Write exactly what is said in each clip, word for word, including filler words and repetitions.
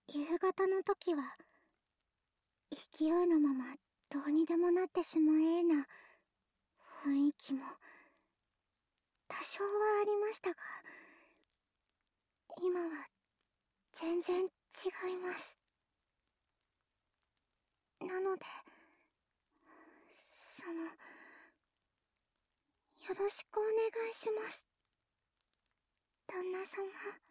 夕方の時は勢いのままどうにでもなってしまえな雰囲気も多少はありましたが、今は全然違います。なので、その、よろしくお願いします、旦那様。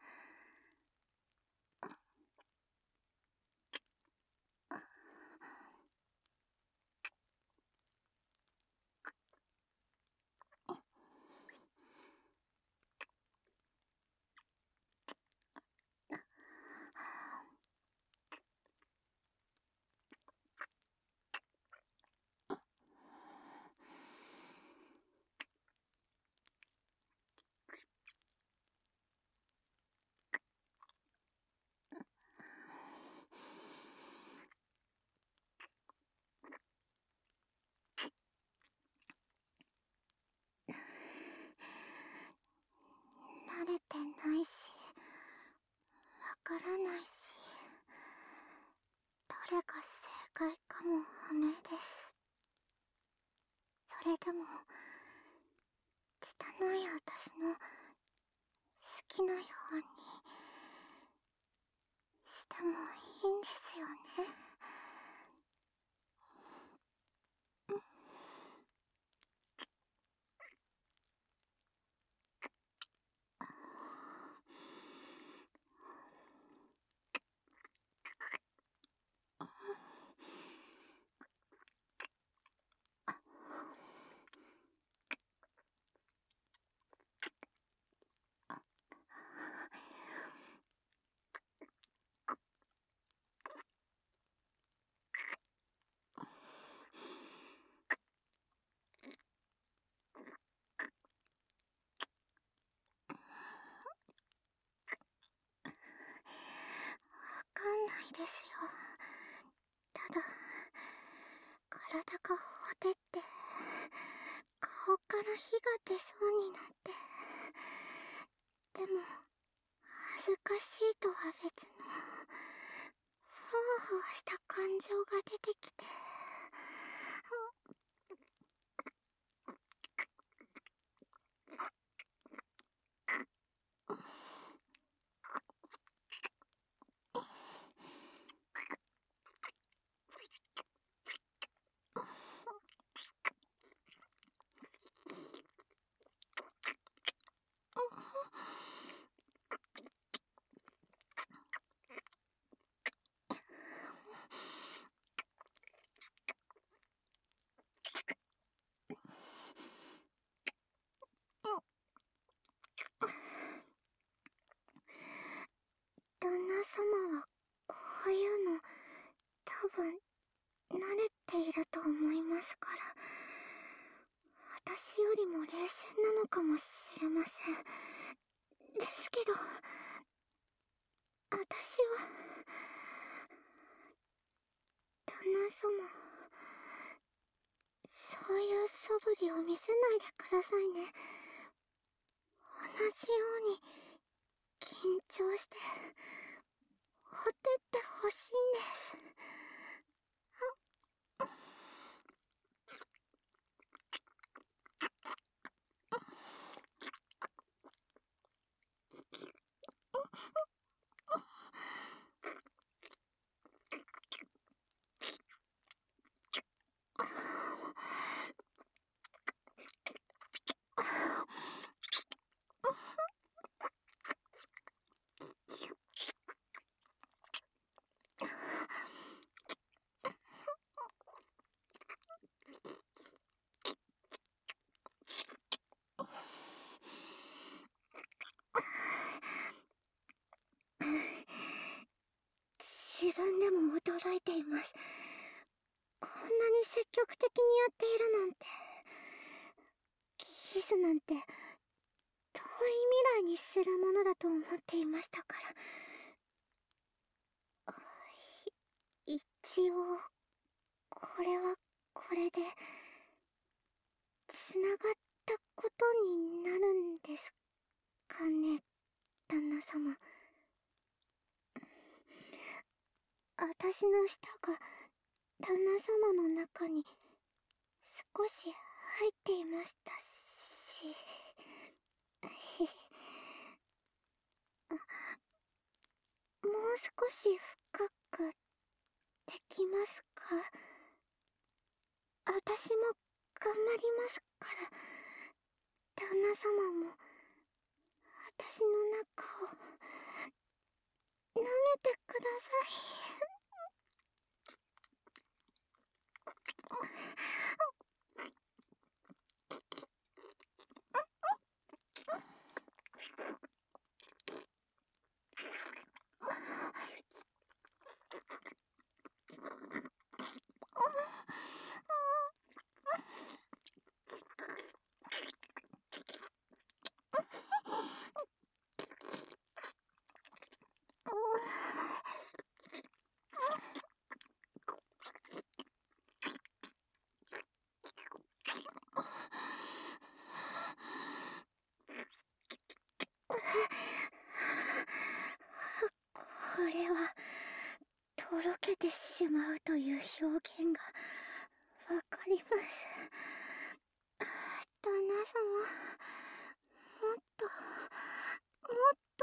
慣れてないし、わからないし、どれが正解かも不明です。それでも、拙い私の好きなようにしてもいいんですよね。わかんないですよ。ただ、体がほてって顔から火が出そうになって、でも恥ずかしいとは別のふわふわした感情が出てきて、旦那様はこういうの多分慣れていると思いますから、私よりも冷静なのかもしれません。ですけど、私は旦那様、そういう素振りを見せないでくださいね。同じように緊張してほてってほしいんです。自分でも驚いています。こんなに積極的にやっているなんて。キスなんて遠い未来にするものだと思っていましたから。一応これはこれでつながったことになるんですかね、旦那様。 私の舌が旦那様の中に少し入っていましたし。もう少し深くできますか？私も頑張りますから、旦那様も私の中を舐めてください。これはとろけてしまうという表現がわかります。旦那様、もっともっと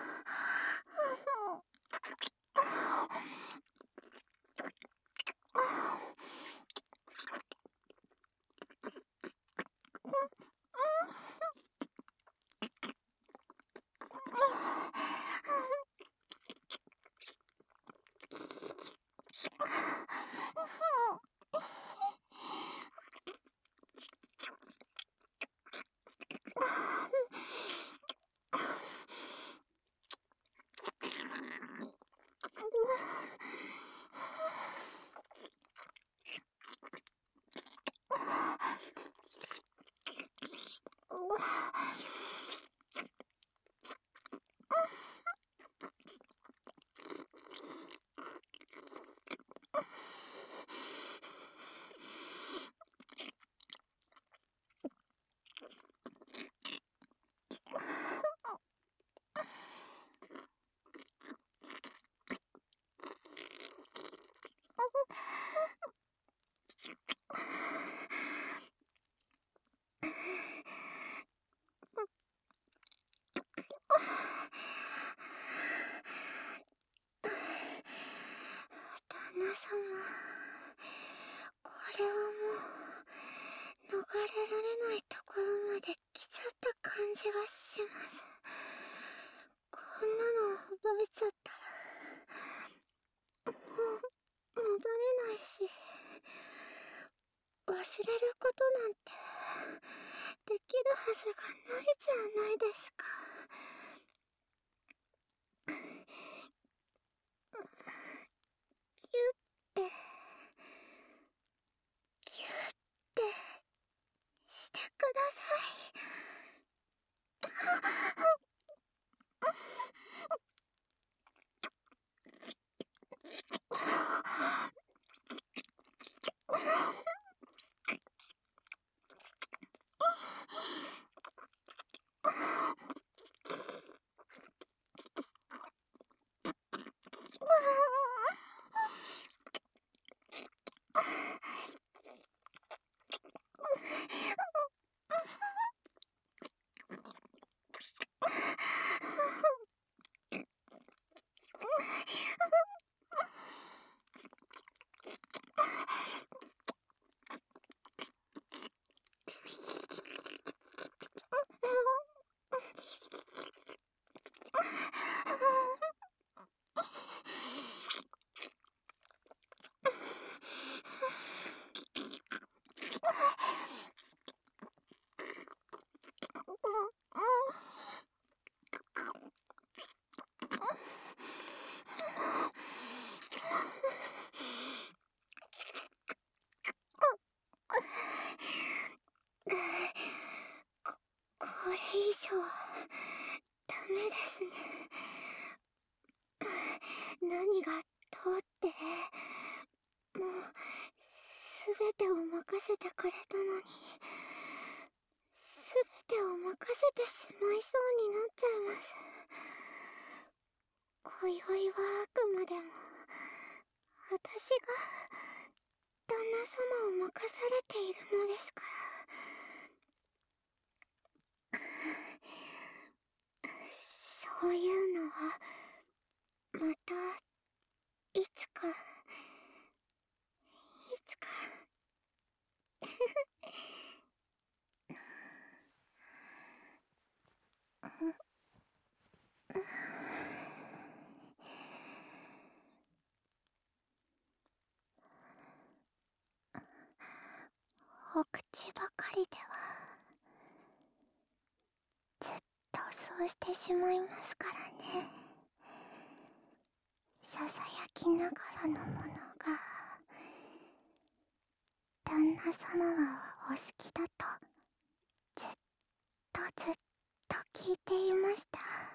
旦那様、これはもう逃れられないところまで来ちゃった感じがします。こんなの覚えちゃったらもう戻れないし、忘れることなんてできるはずがないじゃないですか。キュッてキュッてしてください。これ以上ダメですね。何がどうってもう全てを任せてくれたのに、全てを任せてしまいそうになっちゃいます。今宵はあくまでも私が旦那様を任されているのですから。そういうのはまたいつかいつかお口ばかりではずっとそうしてしまいますからね。ささやきながらのものが旦那様はお好きだとずっとずっと聞いていました。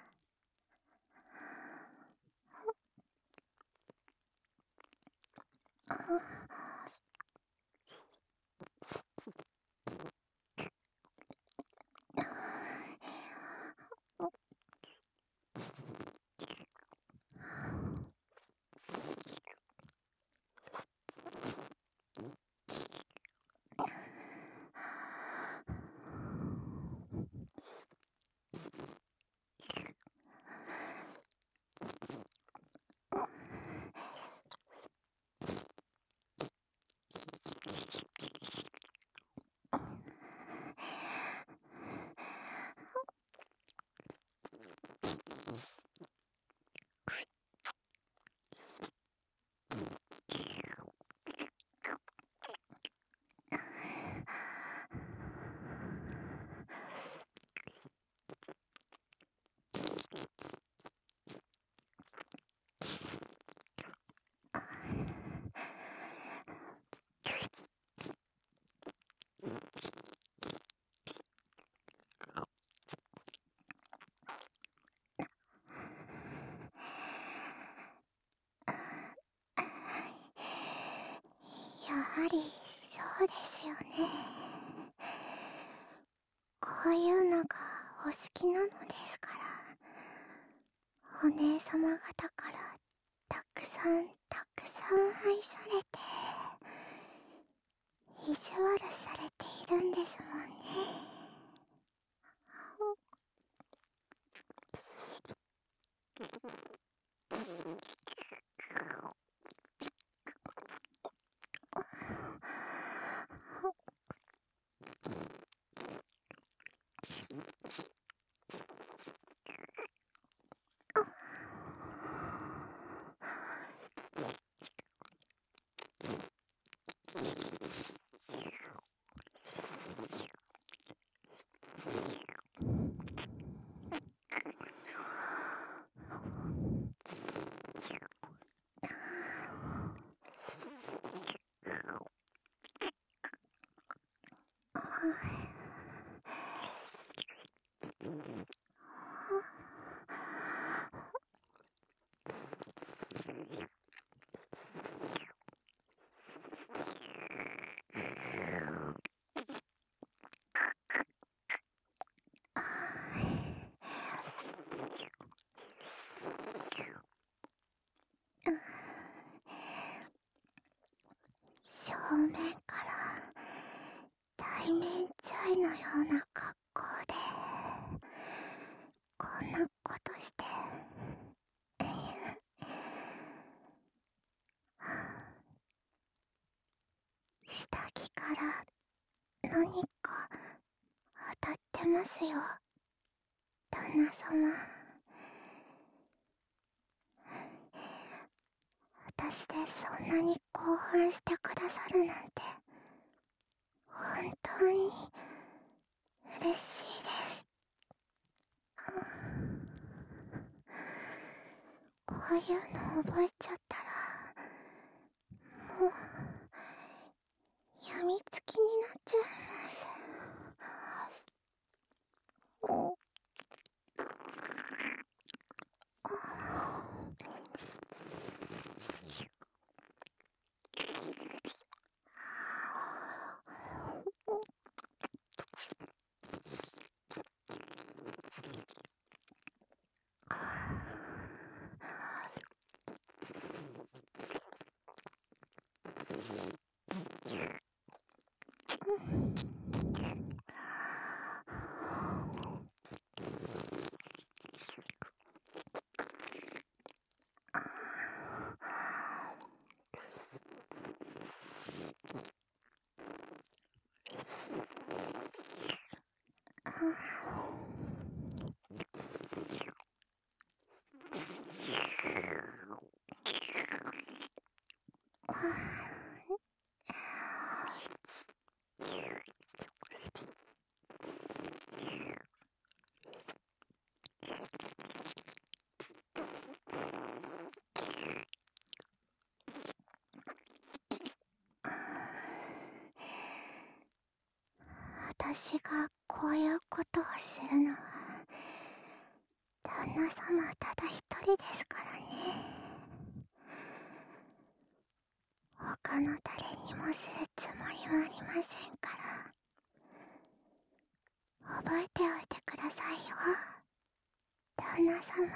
やはりそうですよね。こういうのがお好きなのですから。お姉様方からたくさんたくさん愛されて意地悪されているんですもんね。正面から対面罪のような格好でこんなことして下着から何か当たってますよ、旦那様。私でそんなに興奮してくださるなんて本当に嬉しいです。こういうの覚えちゃったらもうやみつきになっちゃいます。 私がこういうことをするのは旦那様ただ一人ですからね。他の誰にもするつもりはありませんから、覚えておいてくださいよ、旦那様。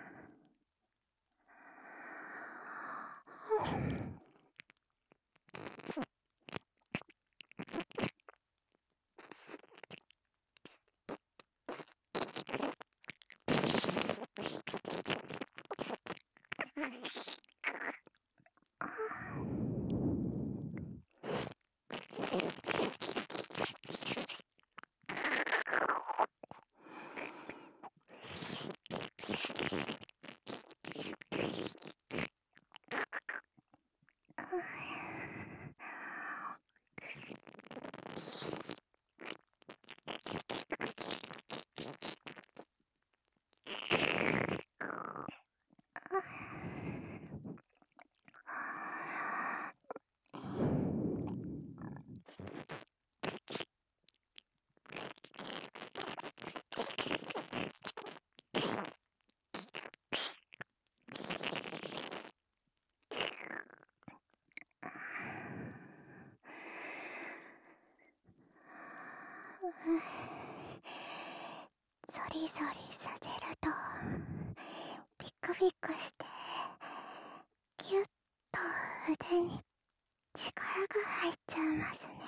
ゾリゾリさせるとビクビクしてギュッと腕に力が入っちゃいますね、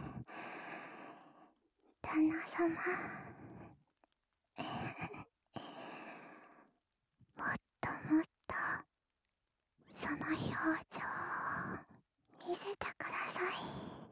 旦那様。もっともっとその表情を見せてください。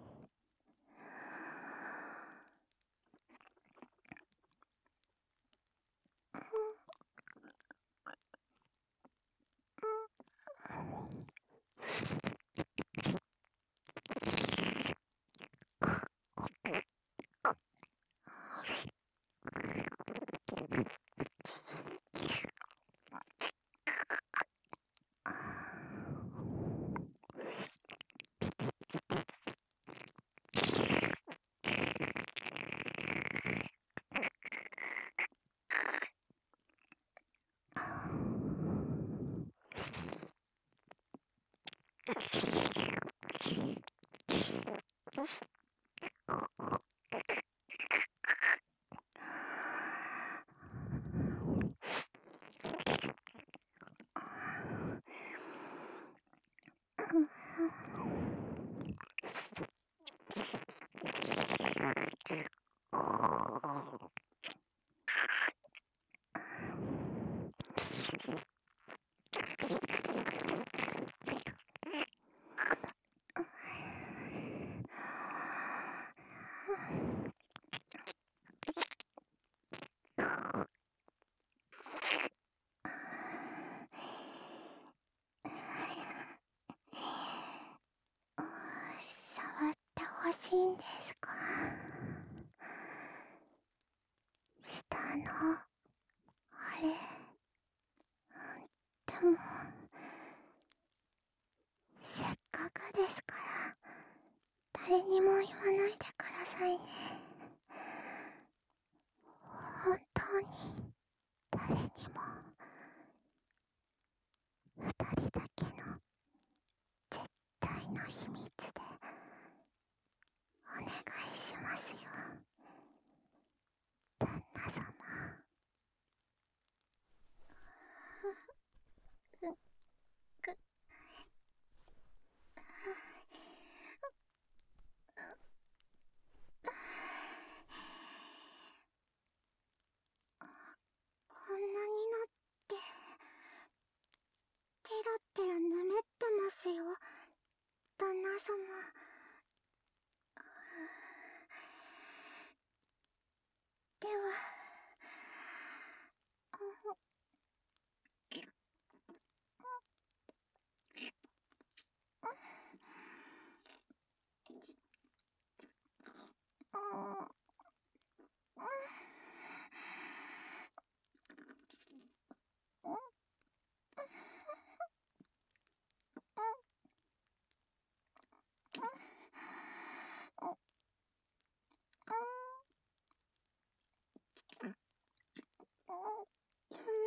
触ってほしいんですか？下のあれ。でもせっかくですから誰にも言わないでくださいね。本当に誰にも。二人だけの絶対の秘密でお願いしますよ、旦那様。く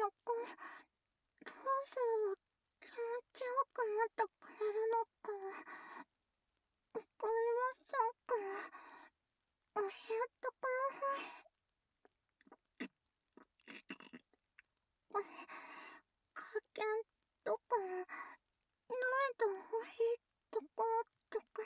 くどうすれば気持ちよくなってくれるのかわかりませんから、教えてください。加減とか、慣れてほしいところとか。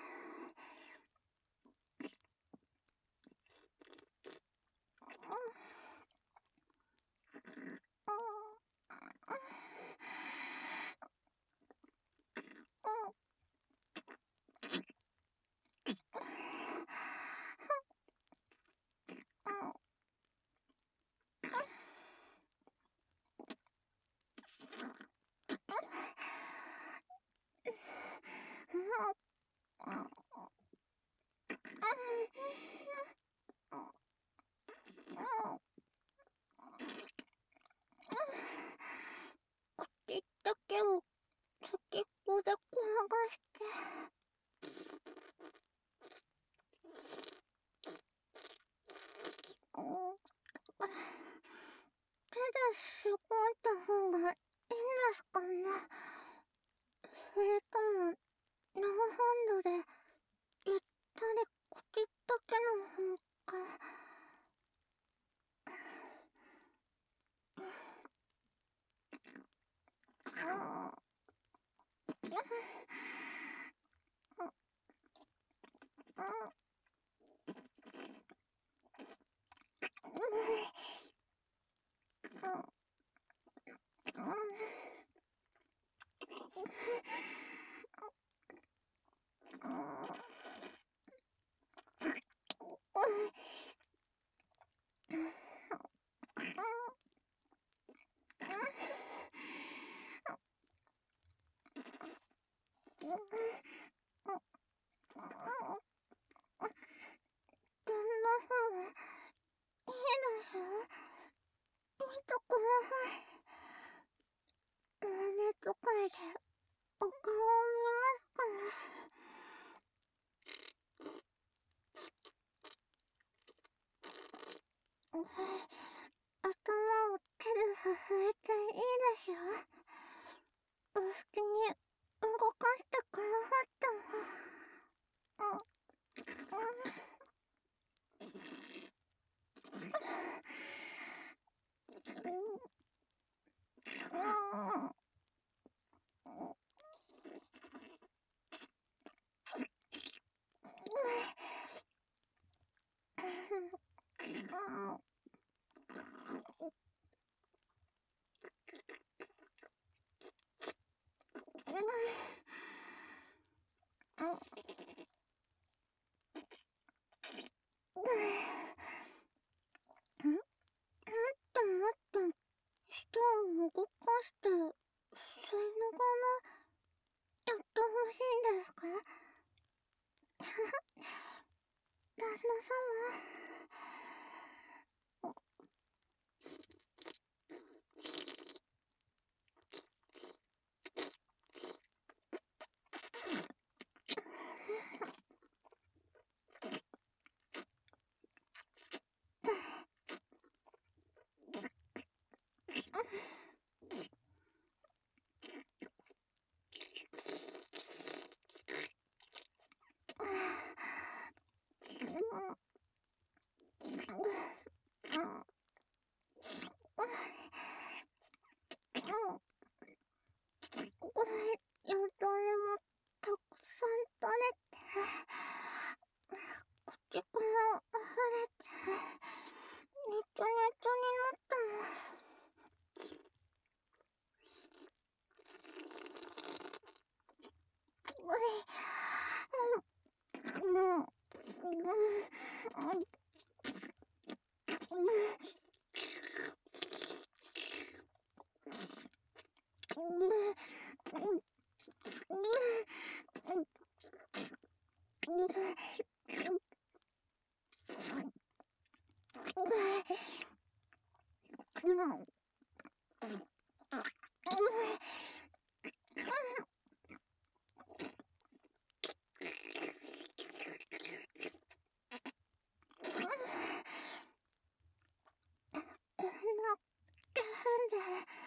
口だけを先っぽで転がして、手で絞った方がいいんですかね。それともノーハンドでゆったり口だけの方が。どんな風いいですよ。見てください。ネット界でお顔を見ますから。頭を手で拭いていいですよ。お好きに動かしてくださっても。舌を動かして、吸いながらやってほしいんですか？旦那様。よだれもたくさん垂れて、口から溢れて、ネチョネチョになったの。こんな変で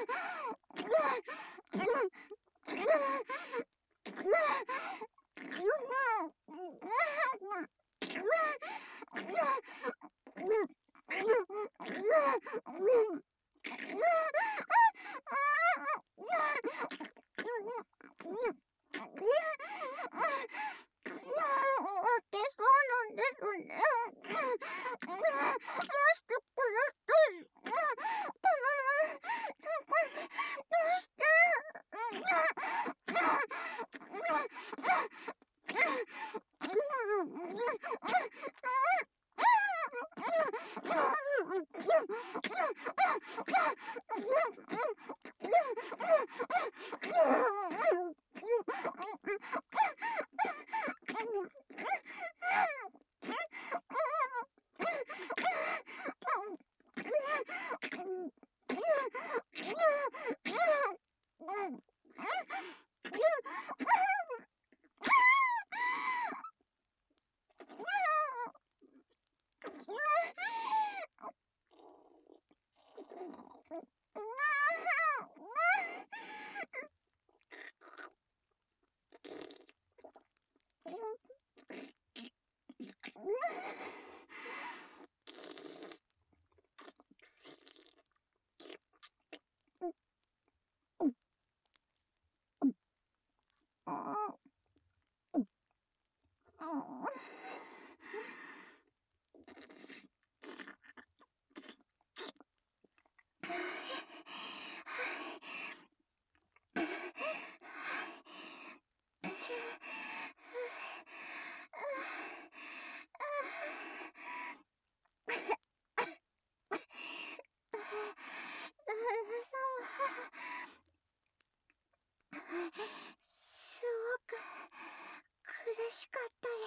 すごく苦しかったです。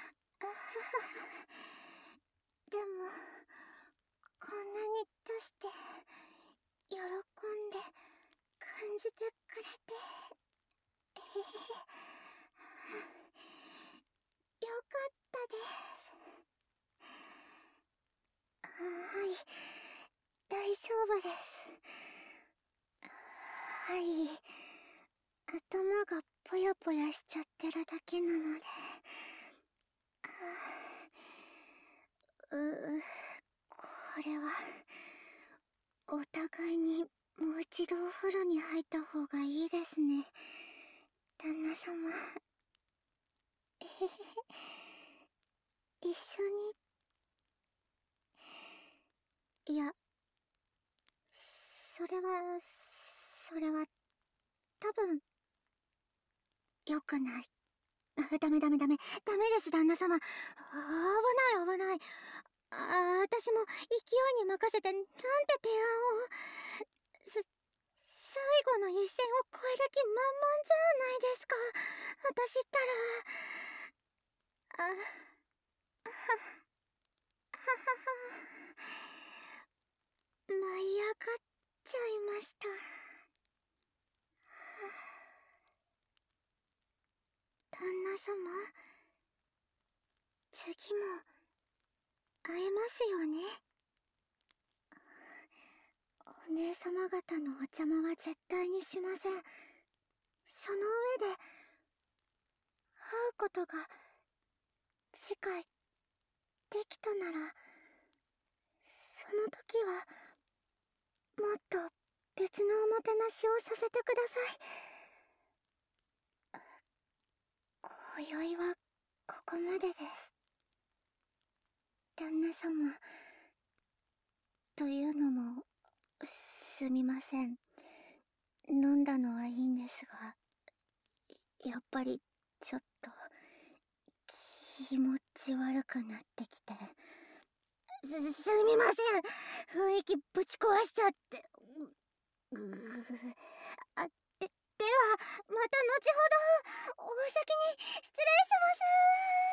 でもこんなに出して喜んで感じてくれて、えへへ、よかったです。はい、大丈夫です。はい、頭がぽやぽやしちゃってるだけなので。うう、これはお互いにもう一度お風呂に入った方がいいですね、旦那様。えへへ、一緒に。いや、それはそれは多分良くない。あ、ダメダメダメダメです、旦那様。危ない危ない。あ、私も勢いに任せてなんて提案を。す最後の一線を越える気満々じゃないですか、私ったら。あ、は、ははは。舞い上がっちゃいました。旦那様、次も会えますよね。お姉様方のお邪魔は絶対にしません。その上で会うことが次回できたなら、その時はもっと別のおもてなしをさせてください。今宵はここまでです、旦那様。というのも、すみません。飲んだのはいいんですが、やっぱりちょっと気持ち悪くなってきて。す、すみません、雰囲気ぶち壊しちゃって。ぐー、あ、で、ではまた後ほど。お先に失礼します。